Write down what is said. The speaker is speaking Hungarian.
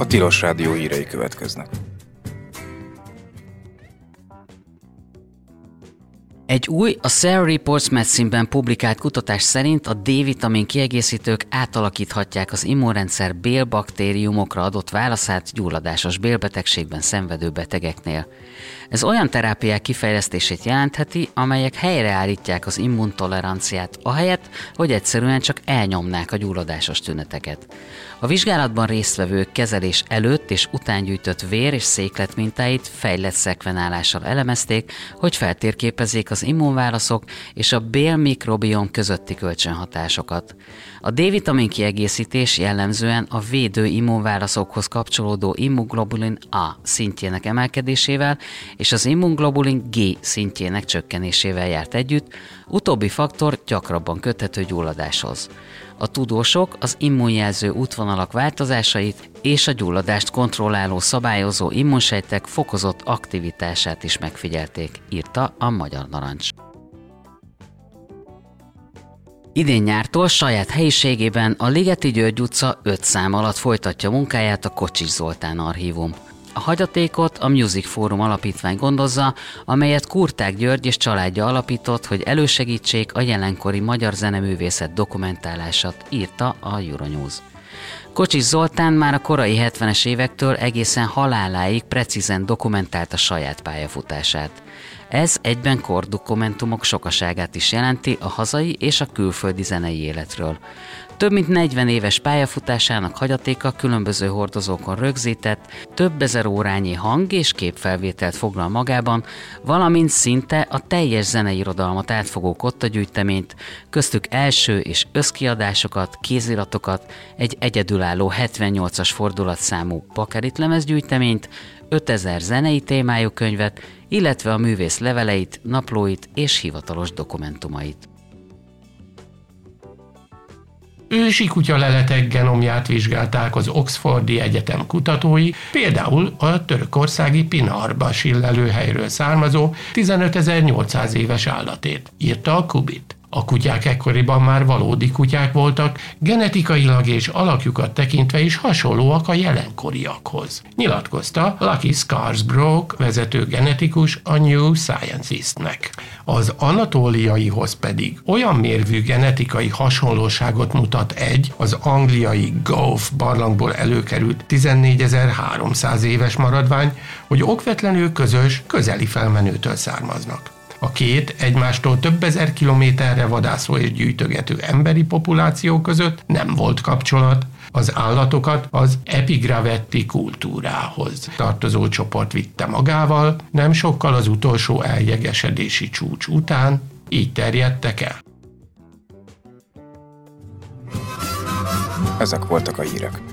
Tilos Rádió hírei következnek. Egy új, a Cell Reports Medicine-ben publikált kutatás szerint a D-vitamin kiegészítők átalakíthatják az immunrendszer bélbaktériumokra adott válaszát gyulladásos bélbetegségben szenvedő betegeknél. Ez olyan terápiák kifejlesztését jelentheti, amelyek helyreállítják az immuntoleranciát, ahelyett, hogy egyszerűen csak elnyomnák a gyulladásos tüneteket. A vizsgálatban résztvevők kezelés előtt és után gyűjtött vér- és székletmintáit fejlett szekvenálással elemezték, hogy feltérképezzék az immunválaszok és a bélmikrobiom közötti kölcsönhatásokat. A D-vitamin kiegészítés jellemzően a védő immunválaszokhoz kapcsolódó immunoglobulin A szintjének emelkedésével és az immunoglobulin G szintjének csökkenésével járt együtt, utóbbi faktor gyakrabban köthető gyulladáshoz. A tudósok az immunjelző útvonalak változásait és a gyulladást kontrolláló szabályozó immunsejtek fokozott aktivitását is megfigyelték, írta a Magyar Narancs. Idén nyártól saját helyiségében a Ligeti György utca 5 szám alatt folytatja munkáját a Kocsis Zoltán archívum. A hagyatékot a Music Forum alapítvány gondozza, amelyet Kurták György és családja alapított, hogy elősegítsék a jelenkori magyar zeneművészet dokumentálását, írta a Euronews. Kocsis Zoltán már a korai 70-es évektől egészen haláláig precízen dokumentálta saját pályafutását. Ez egyben kordokumentumok sokaságát is jelenti a hazai és a külföldi zenei életről. Több mint 40 éves pályafutásának hagyatéka különböző hordozókon rögzített, több ezer órányi hang- és képfelvételt foglal magában, valamint szinte a teljes zeneirodalmat átfogó kottagyűjteményt, köztük első és összkiadásokat, kéziratokat, egy egyedülálló 78-as fordulatszámú bakeritlemezgyűjteményt, 5000 zenei témájú könyvet, illetve a művész leveleit, naplóit és hivatalos dokumentumait. Ősi kutyaleletek genomját vizsgálták az Oxfordi Egyetem kutatói, például a törökországi Pinarbasil lelőhelyről származó 15.800 éves állatét, írta a Kubit. A kutyák ekkoriban már valódi kutyák voltak, genetikailag és alakjukat tekintve is hasonlóak a jelenkoriakhoz, nyilatkozta Lucky Scarsbrook vezető genetikus a New Scientistnek. Az anatóliaihoz pedig olyan mérvű genetikai hasonlóságot mutat az angliai Gove barlangból előkerült 14.300 éves maradvány, hogy okvetlenül közös, közeli felmenőtől származnak. A két egymástól több ezer kilométerre vadászó és gyűjtögető emberi populáció között nem volt kapcsolat, az állatokat az epigravetti kultúrához tartozó csoport vitte magával, nem sokkal az utolsó eljegesedési csúcs után, így terjedtek el. Ezek voltak a hírek.